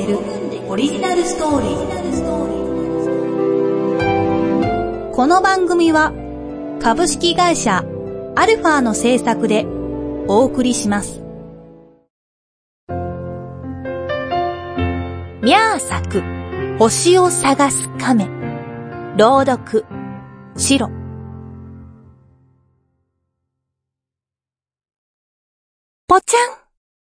るオリジナルストーリー。この番組は株式会社アルファの制作でお送りします。ミャー作星を探す亀、朗読シロ。ぽちゃん。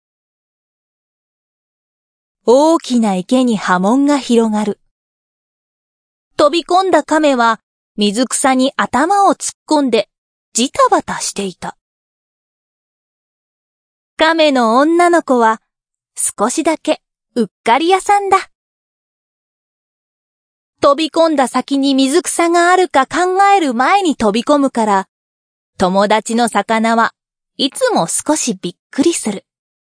大きな池に波紋が広がる。飛び込んだ亀は水草に頭を突っ込んでジタバタしていた。亀の女の子は少しだけうっかり屋さんだ。飛び込んだ先に水草があるか考える前に飛び込むから、友達の魚はいつも少しびっくりする。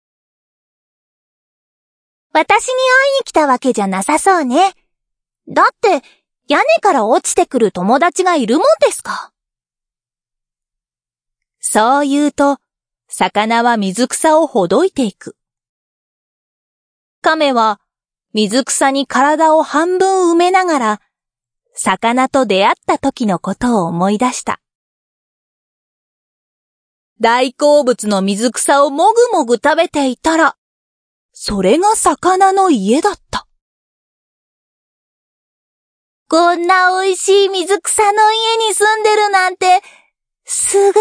私に会いに来たわけじゃなさそうね。だって屋根から落ちてくる友達がいるもんですか。そう言うと、魚は水草をほどいていく。亀は水草に体を半分埋めながら、魚と出会った時のことを思い出した。大好物の水草をもぐもぐ食べていたら、それが魚の家だった。こんな美味しい水草の家に住んでるなんて、すごいね。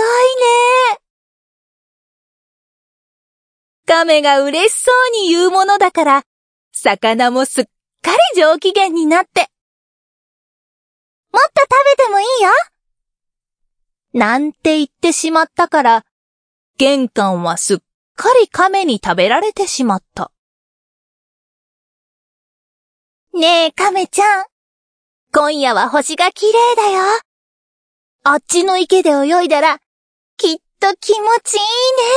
亀が嬉しそうに言うものだから、魚もすっかり上機嫌になって。もっと食べてもいいよ。なんて言ってしまったから、玄関はすっかり亀に食べられてしまった。ねえ亀ちゃん、今夜は星が綺麗だよ。あっちの池で泳いだら、きっと気持ちいいね。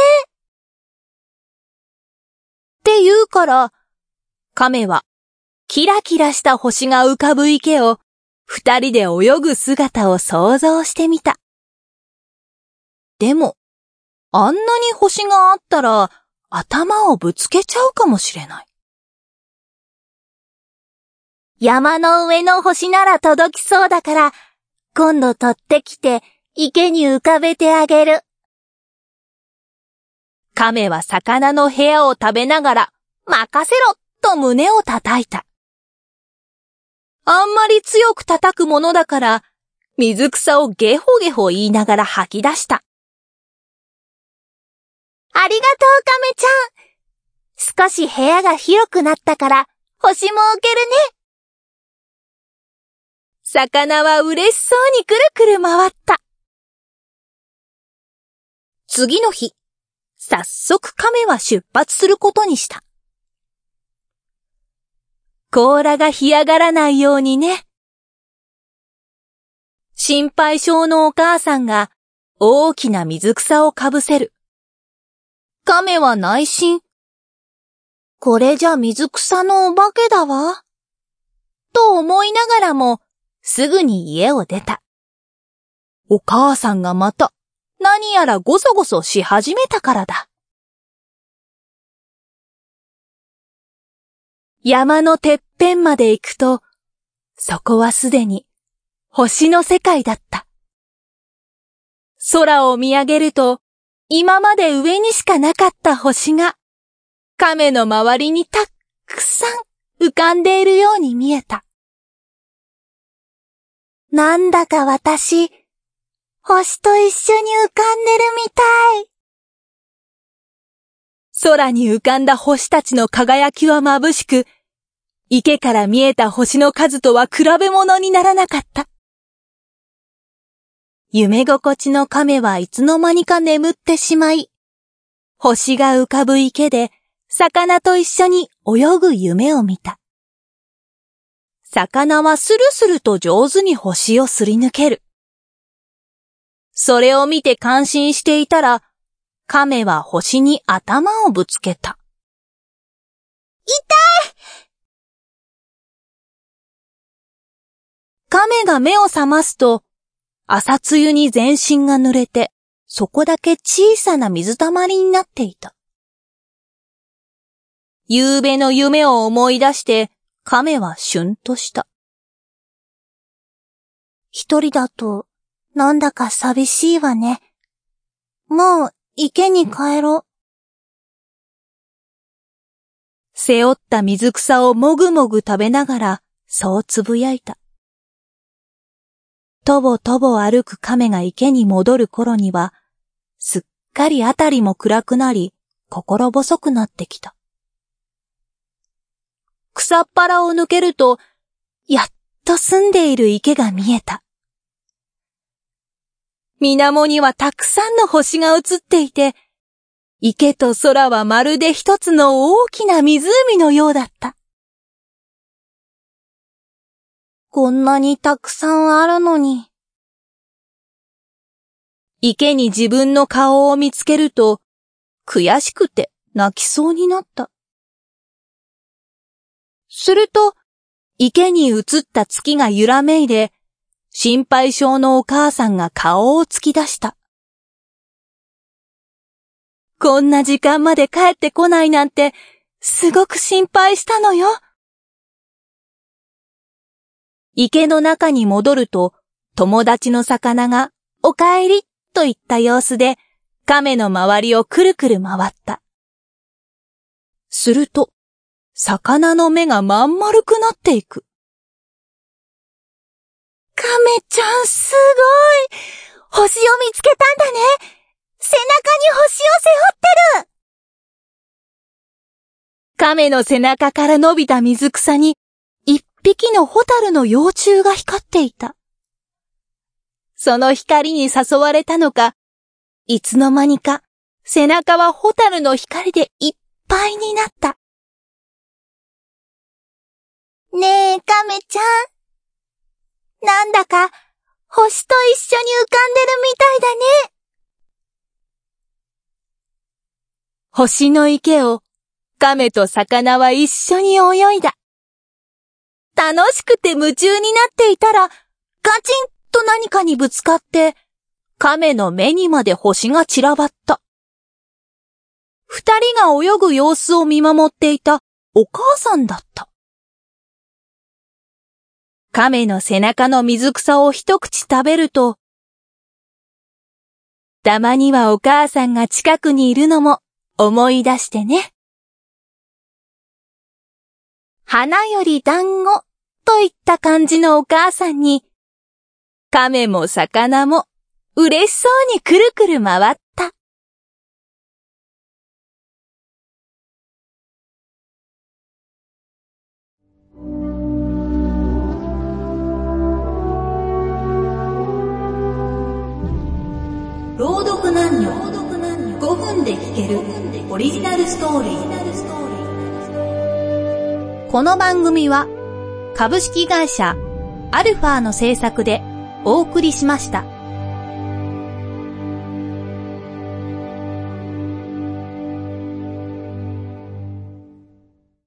って言うから、亀はキラキラした星が浮かぶ池を二人で泳ぐ姿を想像してみた。でも、あんなに星があったら頭をぶつけちゃうかもしれない。山の上の星なら届きそうだから、今度取ってきて池に浮かべてあげる。亀は魚の部屋を食べながら、任せろと胸を叩いた。あんまり強く叩くものだから、水草をゲホゲホ言いながら吐き出した。ありがとう亀ちゃん。少し部屋が広くなったから、星も置けるね。魚は嬉しそうにくるくる回った。次の日、早速亀は出発することにした。甲羅が干上がらないようにね。心配性のお母さんが大きな水草をかぶせる。亀は内心、これじゃ水草のお化けだわ。と思いながらも、すぐに家を出た。お母さんがまた何やらごそごそし始めたからだ。山のてっぺんまで行くと、そこはすでに星の世界だった。空を見上げると、今まで上にしかなかった星が、亀の周りにたっくさん浮かんでいるように見えた。なんだか私、星と一緒に浮かんでるみたい。空に浮かんだ星たちの輝きは眩しく、池から見えた星の数とは比べ物にならなかった。夢心地の亀はいつの間にか眠ってしまい、星が浮かぶ池で魚と一緒に泳ぐ夢を見た。魚はスルスルと上手に星をすり抜ける。それを見て感心していたら、亀は星に頭をぶつけた。痛い！亀が目を覚ますと、朝露に全身が濡れて、そこだけ小さな水たまりになっていた。 夕べの夢を思い出して亀はしゅんとした。一人だとなんだか寂しいわね。もう池に帰ろう。背負った水草をもぐもぐ食べながらそうつぶやいた。とぼとぼ歩く亀が池に戻る頃には、すっかりあたりも暗くなり、心細くなってきた。草っぱらを抜けると、やっと住んでいる池が見えた。水面にはたくさんの星が映っていて、池と空はまるで一つの大きな湖のようだった。こんなにたくさんあるのに。池に自分の顔を見つけると、悔しくて泣きそうになった。すると、池に映った月が揺らめいで、心配性のお母さんが顔を突き出した。こんな時間まで帰ってこないなんて、すごく心配したのよ。池の中に戻ると、友達の魚が、おかえりと言った様子で、亀の周りをくるくる回った。すると、魚の目がまん丸くなっていく。亀ちゃんすごい！星を見つけたんだね！背中に星を背負ってる！亀の背中から伸びた水草に、一匹のホタルの幼虫が光っていた。その光に誘われたのか、いつの間にか背中はホタルの光でいっぱいになった。ねえ、亀ちゃん。なんだか星と一緒に浮かんでるみたいだね。星の池を亀と魚は一緒に泳いだ。楽しくて夢中になっていたら、ガチンと何かにぶつかって、亀の目にまで星が散らばった。二人が泳ぐ様子を見守っていたお母さんだった。亀の背中の水草を一口食べると、たまにはお母さんが近くにいるのも思い出してね。花より団子といった感じのお母さんに、亀も魚も嬉しそうにくるくる回った。朗読男女5分で聞けるオリジナルストーリー。この番組は株式会社アルファの制作でお送りしました。